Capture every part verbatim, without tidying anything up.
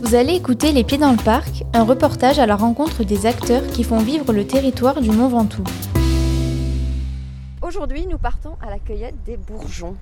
Vous allez écouter Les Pieds dans le Parc, un reportage à la rencontre des acteurs qui font vivre le territoire du Mont Ventoux. Aujourd'hui, nous partons à la cueillette des bourgeons.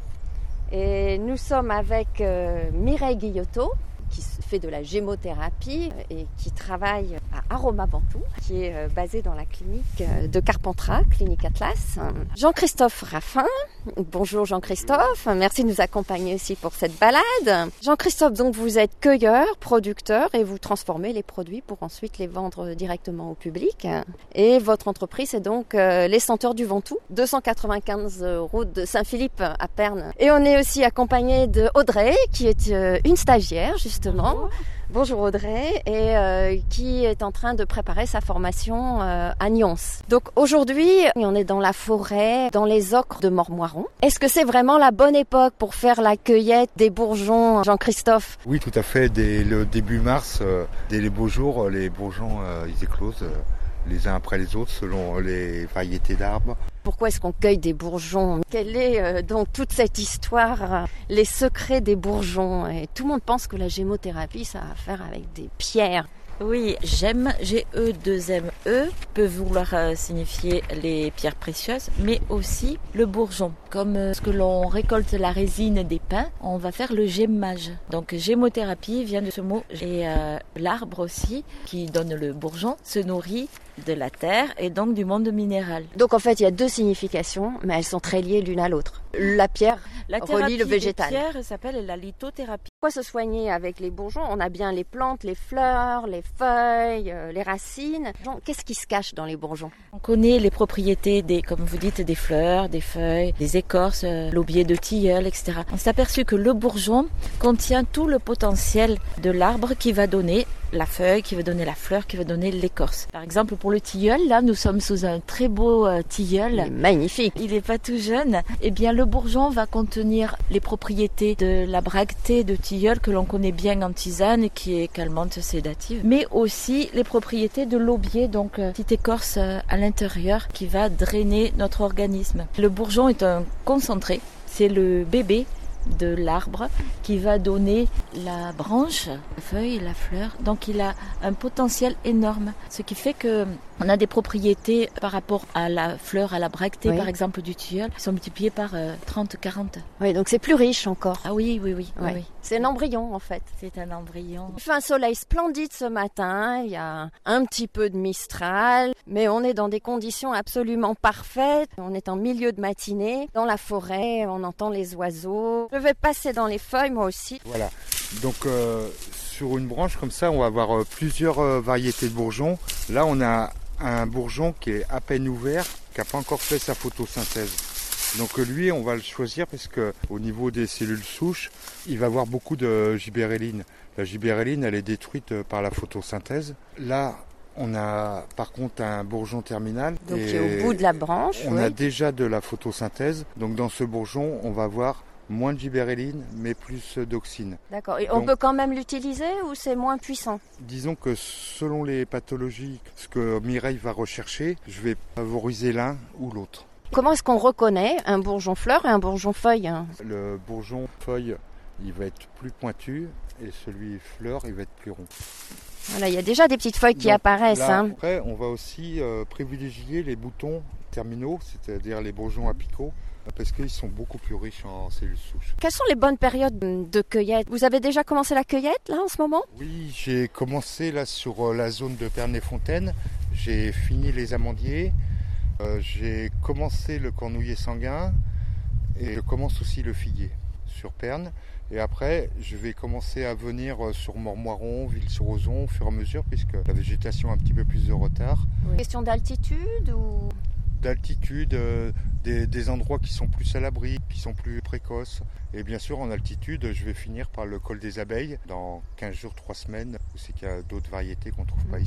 Et nous sommes avec euh, Mireille Guillotot, qui fait de la gémothérapie et qui travaille à Aroma Ventoux, qui est euh, basée dans la clinique de Carpentras, clinique Atlas. Jean-Christophe Raffin. Bonjour Jean-Christophe, merci de nous accompagner aussi pour cette balade. Jean-Christophe, donc vous êtes cueilleur, producteur et vous transformez les produits pour ensuite les vendre directement au public. Et votre entreprise c'est donc euh, les Senteurs du Ventoux, deux cent quatre-vingt-quinze route de Saint-Philippe à Pernes. Et on est aussi accompagné de Audrey, qui est euh, une stagiaire justement. Bonjour. Bonjour Audrey, et euh, qui est en train de préparer sa formation euh, à Nyons. Donc aujourd'hui, on est dans la forêt, dans les ocres de Mormoiron. Est-ce que c'est vraiment la bonne époque pour faire la cueillette des bourgeons, Jean-Christophe ? Oui, tout à fait. Dès le début mars, euh, dès les beaux jours, les bourgeons euh, ils éclosent euh, les uns après les autres selon les variétés d'arbres. Pourquoi est-ce qu'on cueille des bourgeons ? Quelle est euh, donc toute cette histoire, euh, les secrets des bourgeons ? Et tout le monde pense que la gémothérapie, ça a à faire avec des pierres. Oui, gemme, G E deux M E, peut vouloir euh, signifier les pierres précieuses, mais aussi le bourgeon. Comme euh, ce que l'on récolte la résine des pins, on va faire le gémmage. Donc gémothérapie vient de ce mot. Et euh, l'arbre aussi, qui donne le bourgeon, se nourrit de la terre et donc du monde minéral. Donc en fait, il y a deux significations, mais elles sont très liées l'une à l'autre. La pierre la relie le végétal. La thérapie s'appelle la lithothérapie. Pourquoi se soigner avec les bourgeons ? On a bien les plantes, les fleurs, les feuilles, euh, les racines. Qu'est-ce qui se cache dans les bourgeons ? On connaît les propriétés des, comme vous dites, des fleurs, des feuilles, des écorces, euh, l'aubier de tilleul, et cetera. On s'est aperçu que le bourgeon contient tout le potentiel de l'arbre qui va donner la feuille, qui va donner la fleur, qui va donner l'écorce. Par exemple, pour le tilleul, là, nous sommes sous un très beau euh, tilleul. Il est magnifique. Il n'est pas tout jeune. Eh bien, le bourgeon va contenir les propriétés de la bractée de tilleul que l'on connaît bien en tisane, qui est calmante, sédative, mais aussi les propriétés de l'aubier, donc euh, petite écorce euh, à l'intérieur qui va drainer notre organisme. Le bourgeon est un concentré. C'est le bébé de l'arbre qui va donner la branche, la feuille, la fleur. Donc il a un potentiel énorme, ce qui fait que on a des propriétés par rapport à la fleur, à la bractée oui. par exemple du tilleul, qui sont multipliées par euh, trente, quarante. Oui, donc c'est plus riche encore. Ah oui, oui, oui. Ouais. oui. C'est un embryon en fait. C'est un embryon. Il fait un soleil splendide ce matin, il y a un petit peu de mistral, mais on est dans des conditions absolument parfaites. On est en milieu de matinée, dans la forêt, on entend les oiseaux. Je vais passer dans les feuilles moi aussi. Voilà, donc euh, sur une branche comme ça, on va avoir euh, plusieurs euh, variétés de bourgeons. Là, on a un bourgeon qui est à peine ouvert, qui n'a pas encore fait sa photosynthèse. Donc lui, on va le choisir parce qu'au niveau des cellules souches, il va avoir beaucoup de gibérelline. La gibérelline, elle est détruite par la photosynthèse. Là, on a par contre un bourgeon terminal. Donc qui est au bout de la branche. On oui. a déjà de la photosynthèse. Donc dans ce bourgeon, on va avoir moins de gibérelline, mais plus d'auxine. D'accord. Et on Donc, peut quand même l'utiliser ou c'est moins puissant ? Disons que selon les pathologies, ce que Mireille va rechercher, je vais favoriser l'un ou l'autre. Comment est-ce qu'on reconnaît un bourgeon fleur et un bourgeon feuille ? Le bourgeon feuille, il va être plus pointu et celui fleur, il va être plus rond. Voilà, il y a déjà des petites feuilles qui Donc, apparaissent. Là, hein. Après, on va aussi euh, privilégier les boutons terminaux, c'est-à-dire les bourgeons apicaux, parce qu'ils sont beaucoup plus riches en cellules souches. Quelles sont les bonnes périodes de cueillette ? Vous avez déjà commencé la cueillette là en ce moment ? Oui, j'ai commencé là sur la zone de Pernes-les-Fontaines. J'ai fini les amandiers. Euh, j'ai commencé le cornouiller sanguin et je commence aussi le figuier sur Pernes. Et après, je vais commencer à venir sur Mormoiron, Ville-sur-Ozon au fur et à mesure puisque la végétation a un petit peu plus de retard. Oui. Question d'altitude ou d'altitude, euh, des, des endroits qui sont plus à l'abri, qui sont plus précoces. Et bien sûr, en altitude, je vais finir par le col des Abeilles dans quinze jours, trois semaines, où c'est qu'il y a d'autres variétés qu'on ne trouve pas ici.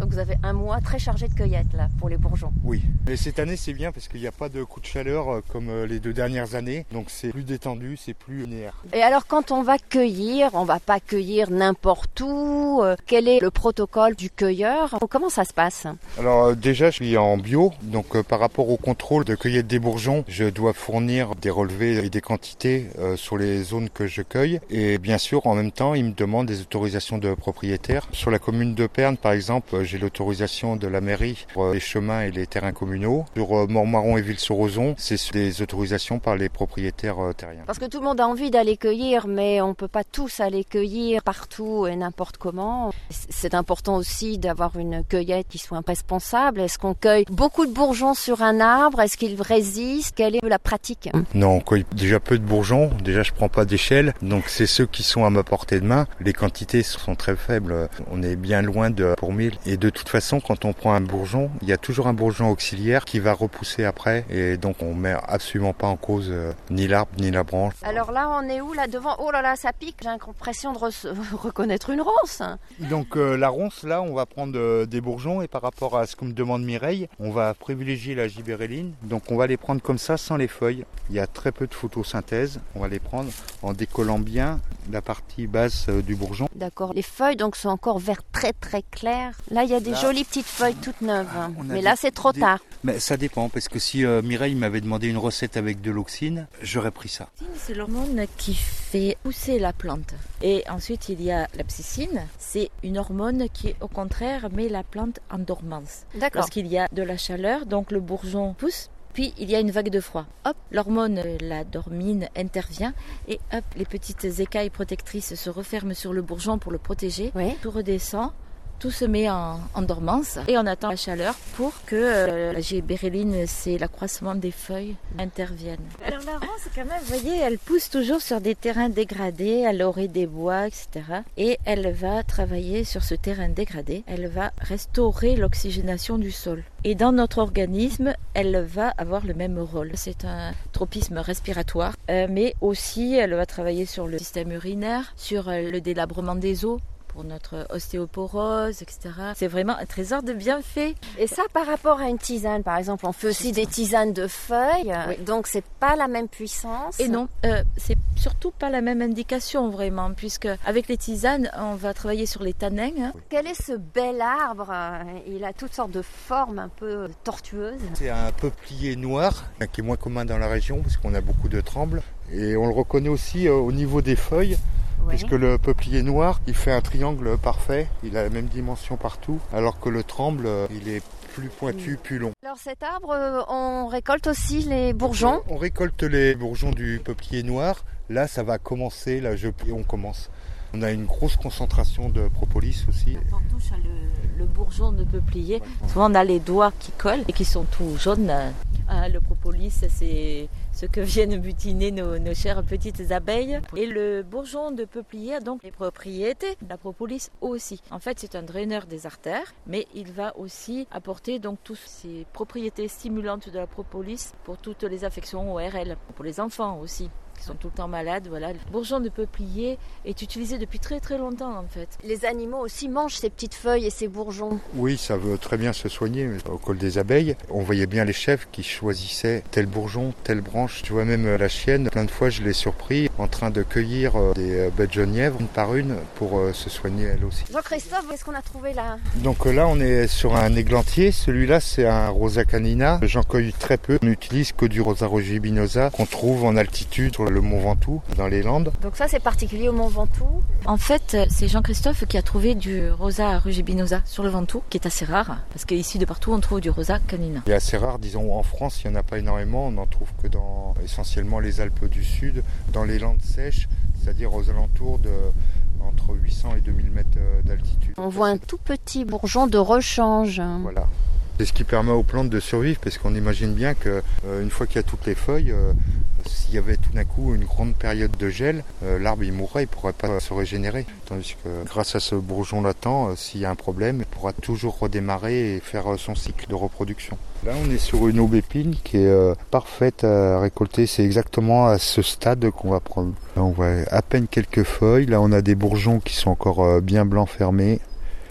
Donc vous avez un mois très chargé de cueillette là pour les bourgeons. Oui, et cette année c'est bien parce qu'il n'y a pas de coup de chaleur euh, comme euh, les deux dernières années, donc c'est plus détendu, c'est plus linéaire. Et alors quand on va cueillir, on va pas cueillir n'importe où. Euh, quel est le protocole du cueilleur? Comment ça se passe? Alors euh, déjà je suis en bio, donc euh, par rapport au contrôle de cueillette des bourgeons, je dois fournir des relevés et des quantités euh, sur les zones que je cueille. Et bien sûr en même temps ils me demandent des autorisations de propriétaires. Sur la commune de Pernes par exemple, j'ai l'autorisation de la mairie pour les chemins et les terrains communaux. Sur Montmarron et Ville-sur-Ozon, c'est des autorisations par les propriétaires terriens. Parce que tout le monde a envie d'aller cueillir, mais on ne peut pas tous aller cueillir partout et n'importe comment. C'est important aussi d'avoir une cueillette qui soit responsable. Est-ce qu'on cueille beaucoup de bourgeons sur un arbre? Est-ce qu'ils résistent? Quelle est la pratique? Non, on cueille déjà peu de bourgeons. Déjà, je prends pas d'échelle, donc c'est ceux qui sont à ma portée de main. Les quantités sont très faibles. On est bien loin de pour mille. Et de toute façon, quand on prend un bourgeon, il y a toujours un bourgeon auxiliaire qui va repousser après. Et donc, on met absolument pas en cause euh, ni l'arbre ni la branche. Alors là, on est où là devant? Oh là là, ça pique. J'ai l'impression de re- reconnaître une ronce. Donc euh, la ronce, là, on va prendre euh, des bourgeons. Et par rapport à ce que me demande Mireille, on va privilégier la gibéréline. Donc on va les prendre comme ça, sans les feuilles. Il y a très peu de photosynthèse. On va les prendre en décollant bien la partie basse euh, du bourgeon. D'accord. Les feuilles donc sont encore vert très très clair. Là, il y a des là, jolies petites feuilles toutes neuves. Mais des, là, c'est trop des... tard. Mais ça dépend, parce que si euh, Mireille m'avait demandé une recette avec de l'auxine, j'aurais pris ça. C'est l'hormone qui fait pousser la plante. Et ensuite, il y a la psycine. C'est une hormone qui, au contraire, met la plante en dormance. D'accord. Lorsqu'il y a de la chaleur, donc le bourgeon pousse. Puis il y a une vague de froid. Hop, l'hormone, la dormine, intervient et hop, les petites écailles protectrices se referment sur le bourgeon pour le protéger. Oui. Tout redescend, tout se met en, en dormance et on attend la chaleur pour que euh, la gibéréline, c'est l'accroissement des feuilles, intervienne. Alors la ronce, quand même, vous voyez, elle pousse toujours sur des terrains dégradés, à l'orée des bois, et cetera. Et elle va travailler sur ce terrain dégradé, elle va restaurer l'oxygénation du sol. Et dans notre organisme, elle va avoir le même rôle. C'est un tropisme respiratoire, euh, mais aussi elle va travailler sur le système urinaire, sur euh, le délabrement des os, pour notre ostéoporose, et cetera. C'est vraiment un trésor de bienfaits. Et ça, par rapport à une tisane, par exemple, on fait aussi des tisanes de feuilles, oui. Donc c'est pas la même puissance. Et non, euh, c'est surtout pas la même indication vraiment, puisque avec les tisanes, on va travailler sur les tanins. Hein. Quel est ce bel arbre? Il a toutes sortes de formes un peu tortueuses. C'est un peuplier noir, qui est moins commun dans la région, parce qu'on a beaucoup de trembles. Et on le reconnaît aussi euh, au niveau des feuilles. Oui. Puisque le peuplier noir, il fait un triangle parfait, il a la même dimension partout, alors que le tremble, il est plus pointu, plus long. Alors cet arbre, on récolte aussi les bourgeons? On récolte les bourgeons du peuplier noir, là ça va commencer, là je... on commence. On a une grosse concentration de propolis aussi. Quand on touche le, le bourgeon de peuplier, souvent on a les doigts qui collent et qui sont tout jaunes. Ah, le propolis, c'est ce que viennent butiner nos, nos chères petites abeilles. Et le bourgeon de peuplier a donc les propriétés, la propolis aussi. En fait, c'est un draineur des artères, mais il va aussi apporter donc toutes ces propriétés stimulantes de la propolis pour toutes les affections O R L, pour les enfants aussi, qui sont tout le temps malades. Voilà. Le bourgeon de peuplier est utilisé depuis très très longtemps en fait. Les animaux aussi mangent ces petites feuilles et ces bourgeons. Oui, ça veut très bien se soigner. Au col des abeilles, on voyait bien les chefs qui choisissaient tel bourgeon, telle branche. Tu vois même la chienne, plein de fois je l'ai surpris en train de cueillir des bêtes genièvres une par une pour se soigner elle aussi. Jean-Christophe, qu'est-ce qu'on a trouvé là? Donc là on est sur un églantier, celui-là c'est un Rosa canina. J'en cueille très peu, on n'utilise que du Rosa rugibinosa qu'on trouve en altitude sur le Mont Ventoux, dans les Landes. Donc ça c'est particulier au Mont Ventoux? En fait c'est Jean-Christophe qui a trouvé du Rosa rugibinosa sur le Ventoux, qui est assez rare, parce qu'ici de partout on trouve du Rosa canina. Il est assez rare, disons en France il n'y en a pas énormément, on n'en trouve que dans essentiellement les Alpes du Sud, dans les Landes sèches, c'est-à-dire aux alentours de entre huit cents et deux mille mètres d'altitude. On voit un tout petit bourgeon de rechange. Voilà. C'est ce qui permet aux plantes de survivre, parce qu'on imagine bien qu'une euh, fois qu'il y a toutes les feuilles, euh, s'il y avait tout d'un coup une grande période de gel, euh, l'arbre il mourrait, il ne pourrait pas se régénérer. Tandis que grâce à ce bourgeon latent, euh, s'il y a un problème, il pourra toujours redémarrer et faire euh, son cycle de reproduction. Là on est sur une aubépine qui est euh, parfaite à récolter, c'est exactement à ce stade qu'on va prendre. Là on voit à peine quelques feuilles, là on a des bourgeons qui sont encore euh, bien blancs fermés.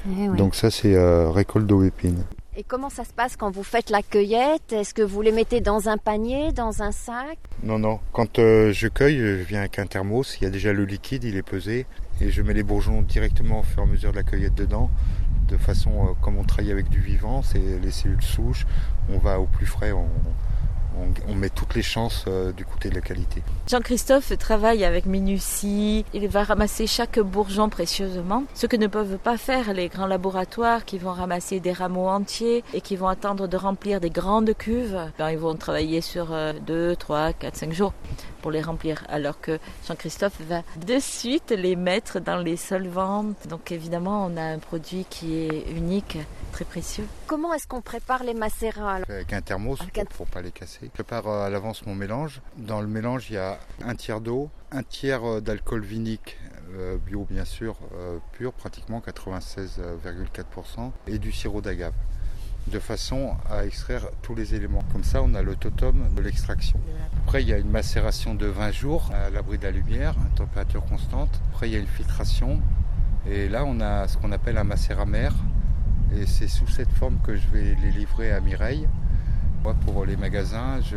Eh ouais. Donc ça, c'est euh, récolte d'aubépine. Et comment ça se passe quand vous faites la cueillette? Est-ce que vous les mettez dans un panier, dans un sac? Non, non. Quand euh, je cueille, je viens avec un thermos. Il y a déjà le liquide, il est pesé. Et je mets les bourgeons directement au fur et à mesure de la cueillette dedans. De façon, euh, comme on travaille avec du vivant, c'est les cellules souches. On va au plus frais, on, on, on met toutes les chances euh, du côté de la qualité. Jean-Christophe travaille avec minutie, il va ramasser chaque bourgeon précieusement, ce que ne peuvent pas faire les grands laboratoires qui vont ramasser des rameaux entiers et qui vont attendre de remplir des grandes cuves. Ben, ils vont travailler sur deux, trois, quatre, cinq jours pour les remplir, alors que Jean-Christophe va de suite les mettre dans les solvants. Donc évidemment, on a un produit qui est unique, très précieux. Comment est-ce qu'on prépare les macérats alors? Avec un thermos, Avec un... pour ne pas les casser. Je prépare à l'avance mon mélange. Dans le mélange, il y a un tiers d'eau, un tiers d'alcool vinique, euh, bio bien sûr, euh, pur, pratiquement quatre-vingt-seize virgule quatre pour cent, et du sirop d'agave, de façon à extraire tous les éléments. Comme ça, on a le totum de l'extraction. Après, il y a une macération de vingt jours à l'abri de la lumière, à température constante. Après, il y a une filtration. Et là, on a ce qu'on appelle un macérat mère. Et c'est sous cette forme que je vais les livrer à Mireille. Moi, pour les magasins, je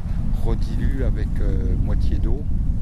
redilue avec euh, moitié d'eau.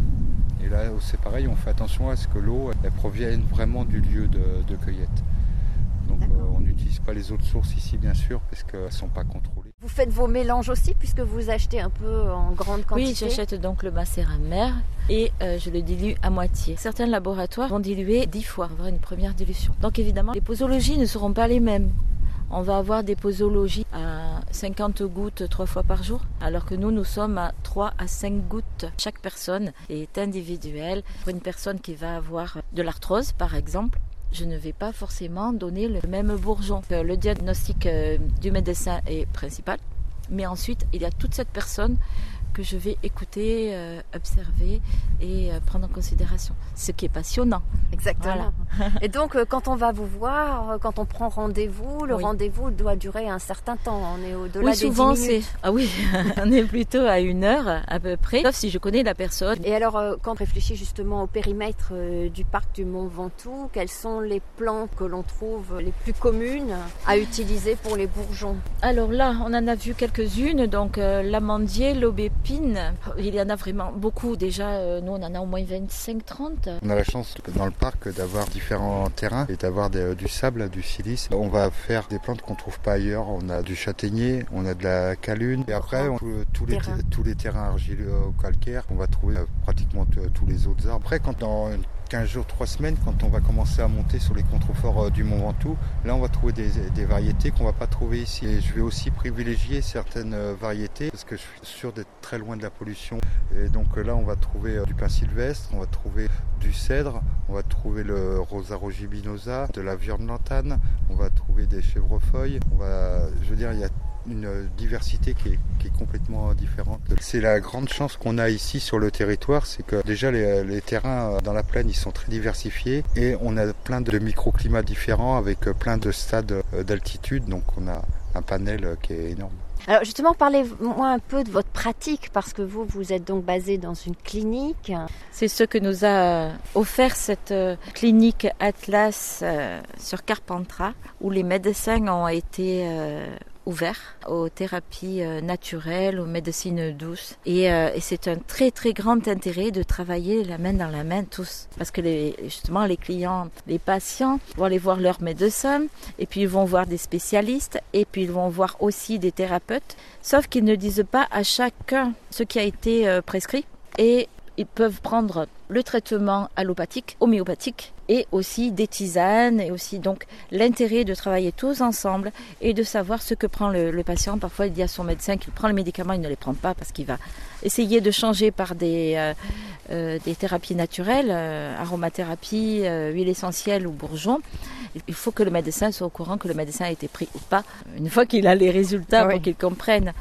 Et là, c'est pareil, on fait attention à ce que l'eau elle provienne vraiment du lieu de, de cueillette. Donc euh, on n'utilise pas les autres sources ici bien sûr parce qu'elles ne sont pas contrôlées. Vous faites vos mélanges aussi puisque vous achetez un peu en grande quantité? Oui, j'achète donc le macérat mère et euh, je le dilue à moitié. Certains laboratoires vont diluer dix fois, avoir une première dilution. Donc évidemment, les posologies ne seront pas les mêmes. On va avoir des posologies à cinquante gouttes trois fois par jour, alors que nous, nous sommes à trois à cinq gouttes. Chaque personne est individuelle. Pour une personne qui va avoir de l'arthrose, par exemple, je ne vais pas forcément donner le même bourgeon. Le diagnostic du médecin est principal, mais ensuite, il y a toute cette personne que je vais écouter, euh, observer et euh, prendre en considération. Ce qui est passionnant. Exactement. Voilà. Et donc, euh, quand on va vous voir, euh, quand on prend rendez-vous, le oui. rendez-vous doit durer un certain temps. On est au-delà oui, des souvent, dix minutes. C'est... Ah oui, on est plutôt à une heure à peu près, sauf si je connais la personne. Et alors, euh, quand on réfléchit justement au périmètre euh, du parc du Mont Ventoux, quelles sont les plantes que l'on trouve les plus communes à utiliser pour les bourgeons? Alors là, on en a vu quelques-unes, donc euh, l'amandier, l'aubépine. Il y en a vraiment beaucoup. Déjà, euh, nous, on en a au moins vingt-cinq trente. On a la chance dans le parc d'avoir différents terrains et d'avoir des, du sable, du silice. On va faire des plantes qu'on ne trouve pas ailleurs. On a du châtaignier, on a de la calune. Et après, on, tous, les, terrain. tous les terrains argileux calcaires, on va trouver pratiquement t- tous les autres arbres. Après, quand dans quinze jours, trois semaines, quand on va commencer à monter sur les contreforts du Mont Ventoux, là on va trouver des, des variétés qu'on ne va pas trouver ici. Et je vais aussi privilégier certaines variétés parce que je suis sûr d'être très loin de la pollution. Et donc là on va trouver du pin sylvestre, on va trouver du cèdre, on va trouver le Rosa rugibinosa, de la viande lantane, on va trouver des chèvrefeuilles. On va, je veux dire, il y a une diversité qui est, qui est complètement différente. C'est la grande chance qu'on a ici sur le territoire, c'est que déjà les, les terrains dans la plaine ils sont très diversifiés et on a plein de microclimats différents avec plein de stades d'altitude, donc on a un panel qui est énorme. Alors justement, parlez-moi un peu de votre pratique, parce que vous, vous êtes donc basé dans une clinique. C'est ce que nous a offert cette clinique Atlas euh, sur Carpentras, où les médecins ont été euh, ouverts aux thérapies euh, naturelles, aux médecines douces. Et, euh, et c'est un très très grand intérêt de travailler la main dans la main tous. Parce que les, justement les clients, les patients vont aller voir leur médecin, et puis ils vont voir des spécialistes, et puis ils vont voir aussi des thérapeutes, sauf qu'ils ne disent pas à chacun ce qui a été euh, prescrit. Et ils peuvent prendre le traitement allopathique, homéopathique, et aussi des tisanes, et aussi donc l'intérêt de travailler tous ensemble et de savoir ce que prend le, le patient. Parfois, il dit à son médecin qu'il prend les médicaments, il ne les prend pas parce qu'il va essayer de changer par des, euh, euh, des thérapies naturelles, euh, aromathérapie, euh, huile essentielle ou bourgeon. Il faut que le médecin soit au courant que le médecin a été pris ou pas, une fois qu'il a les résultats, oui, pour qu'il comprenne.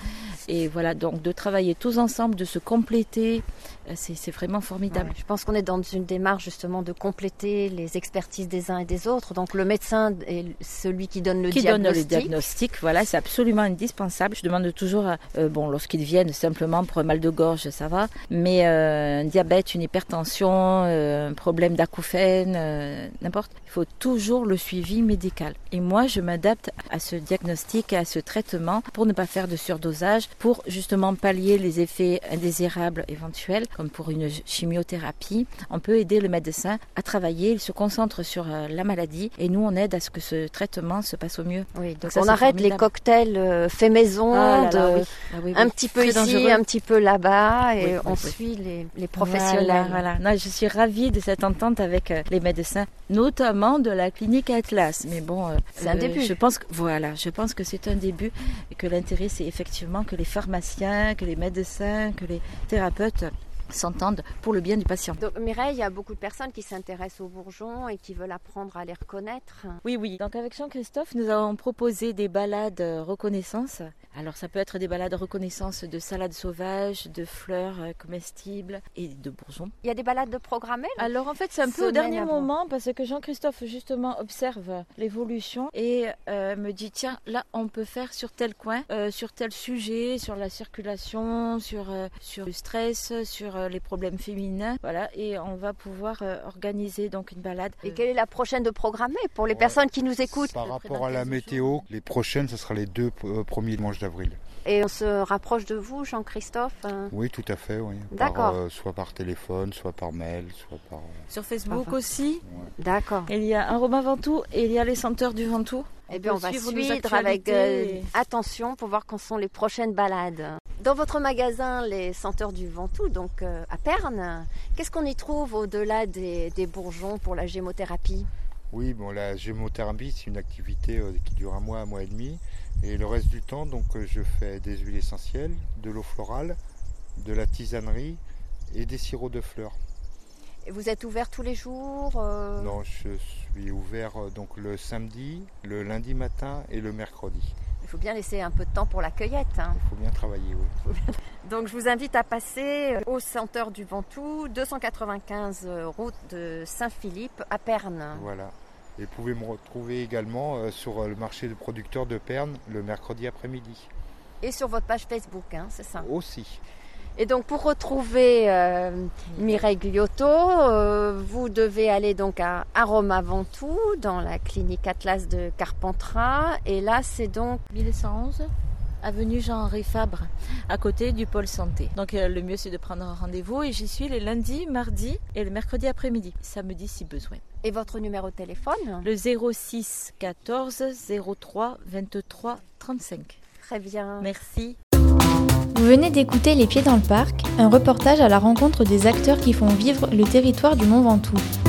Et voilà, donc de travailler tous ensemble, de se compléter, c'est, c'est vraiment formidable. Ouais, je pense qu'on est dans une démarche justement de compléter les expertises des uns et des autres. Donc le médecin est celui qui donne le qui diagnostic. donne le diagnostic, voilà, c'est absolument indispensable. Je demande toujours, euh, bon, lorsqu'ils viennent simplement pour un mal de gorge, ça va, mais euh, un diabète, une hypertension, euh, un problème d'acouphène, euh, n'importe, il faut toujours le suivi médical. Et moi, je m'adapte à ce diagnostic et à ce traitement pour ne pas faire de surdosage, pour justement pallier les effets indésirables éventuels, comme pour une chimiothérapie. On peut aider le médecin à travailler, il se concentre sur euh, la maladie et nous, on aide à ce que ce traitement se passe au mieux. Oui, donc ça, on arrête les cocktails euh, faits maison, ah là de, là, oui. Ah oui, oui. un petit peu Très ici, dangereux. un petit peu là-bas, et Oui, on oui, oui. suit les, les professionnels. Voilà, voilà. Non, je suis ravie de cette entente avec euh, les médecins, notamment de la clinique Atlas. Mais bon, euh, c'est un euh, début. Je pense que voilà, je pense que c'est un début et que l'intérêt, c'est effectivement que les pharmaciens, que les médecins, que les thérapeutes s'entendent pour le bien du patient. Donc, Mireille, il y a beaucoup de personnes qui s'intéressent aux bourgeons et qui veulent apprendre à les reconnaître. Oui, oui. Donc avec Jean-Christophe, nous avons proposé des balades reconnaissance. Alors ça peut être des balades reconnaissance de salades sauvages, de fleurs comestibles et de bourgeons. Il y a des balades de programmées? Alors en fait c'est un peu au dernier moment parce que Jean-Christophe justement observe l'évolution et euh, me dit tiens là on peut faire sur tel coin, euh, sur tel sujet, sur la circulation, sur, euh, sur le stress, sur euh, les problèmes féminins. Voilà, et on va pouvoir euh, organiser donc une balade. Et quelle est la prochaine de programmer pour les ouais. personnes qui nous écoutent? Par rapport à la météo, les prochaines ce sera les deux euh, premiers dimanches d'avril. Et on se rapproche de vous, Jean-Christophe? Oui, tout à fait, oui. D'accord. Par, euh, soit par téléphone, soit par mail, soit par... Sur Facebook Parfait. aussi. Ouais. D'accord. Il y a Aroma Ventoux et il y a les senteurs du Ventoux. Eh bien, on va suivre avec euh, attention pour voir quand sont les prochaines balades. Dans votre magasin, les Senteurs du Ventoux, donc euh, à Pernes, qu'est-ce qu'on y trouve au-delà des, des bourgeons pour la gémothérapie? Oui, bon, la gémothérapie, c'est une activité euh, qui dure un mois, un mois et demi. Et le reste du temps, donc, euh, je fais des huiles essentielles, de l'eau florale, de la tisanerie et des sirops de fleurs. Et vous êtes ouvert tous les jours euh... Non, je suis ouvert euh, donc, le samedi, le lundi matin et le mercredi. Il faut bien laisser un peu de temps pour la cueillette. Hein. Il faut bien travailler, oui. Donc je vous invite à passer aux Senteurs du Ventoux, deux cent quatre-vingt-quinze route de Saint-Philippe à Pernes. Voilà. Et vous pouvez me retrouver également euh, sur le marché de producteurs de Pernes le mercredi après-midi. Et sur votre page Facebook, hein, c'est ça? Aussi. Et donc pour retrouver euh, Mireille Guyotot, euh, vous devez aller donc à Aroma Ventoux dans la clinique Atlas de Carpentras. Et là c'est donc mille cent onze avenue Jean-Henri Fabre, à côté du pôle santé. Donc euh, le mieux c'est de prendre un rendez-vous et j'y suis les lundis, mardis et le mercredi après-midi, samedi si besoin. Et votre numéro de téléphone? Le zéro six quatorze zéro trois vingt-trois trente-cinq. Très bien. Merci. Vous venez d'écouter Les Pieds dans le Parc, un reportage à la rencontre des acteurs qui font vivre le territoire du Mont Ventoux.